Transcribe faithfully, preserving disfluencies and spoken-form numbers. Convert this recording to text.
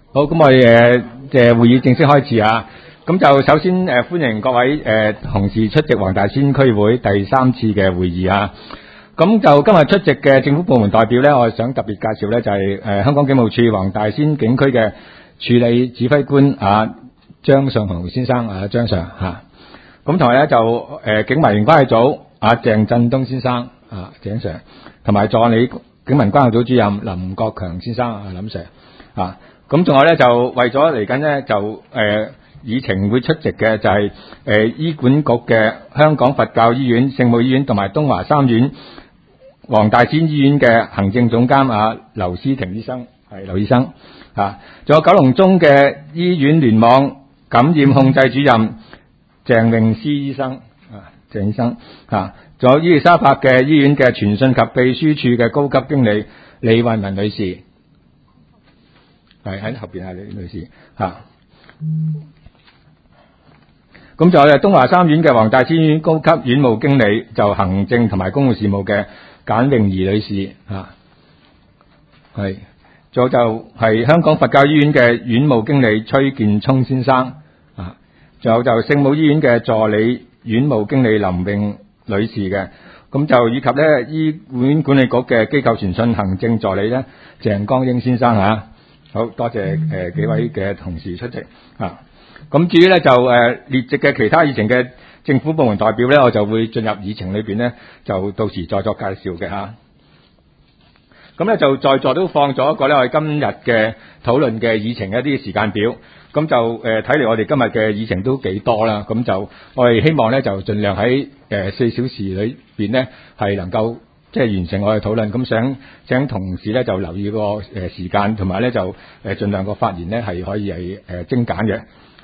好，咁我哋誒嘅會議正式開始啊！咁就首先誒歡迎各位誒同事出席黃大仙區會第三次嘅會議啊！咁就今日出席嘅政府部門代表咧，我想特別介紹咧就係誒香港警務處黃大仙警區嘅處理指揮官啊張尚雄先生啊張 Sir 嚇，咁同埋咧就誒警民關係組啊鄭振東先生啊鄭 Sir， 同埋助理警民關係組主任林國強先生啊林 Sir 啊，咁仲有咧就為咗嚟緊咧就誒、呃、議程會出席嘅就係、是、誒、呃、醫管局嘅香港佛教醫院、聖母醫院同埋東華三院黃大仙醫院嘅行政總監啊劉思婷醫生係劉醫生啊，仲有九龍中嘅醫院聯網感染控制主任鄭詠詩醫生啊鄭醫生啊，仲有伊利沙伯嘅醫院嘅傳訊及秘書處嘅高級經理李慧文女士，係喺後邊啊李女士嚇。咁仲有東華三院嘅黃大仙醫院高級院務經理就行政同埋公務事務嘅簡詠儀女士嚇，係，仲有就係香港佛教醫院嘅院務經理崔建聰先生啊，仲有就聖母醫院嘅助理院務經理林穎女士嘅，咁就以及咧醫院管理局嘅機構傳訊行政助理咧鄭江英先生嚇，好多謝誒、呃、幾位嘅同事出席啊。咁至於咧就誒、呃、列席嘅其他議程嘅政府部門代表咧，我就會進入議程裏邊咧，就到時再作介紹嘅嚇。咁咧就在座都放咗一個咧，我哋今日嘅討論嘅議程一啲時間表。咁就誒睇嚟，我哋今日嘅議程都幾多啦。咁就我哋希望咧，就盡量喺誒四小時裏邊咧，係能夠即係完成我哋討論。咁想請同事咧就留意個誒時間，同埋咧就誒盡量個發言咧係可以係誒精簡嘅。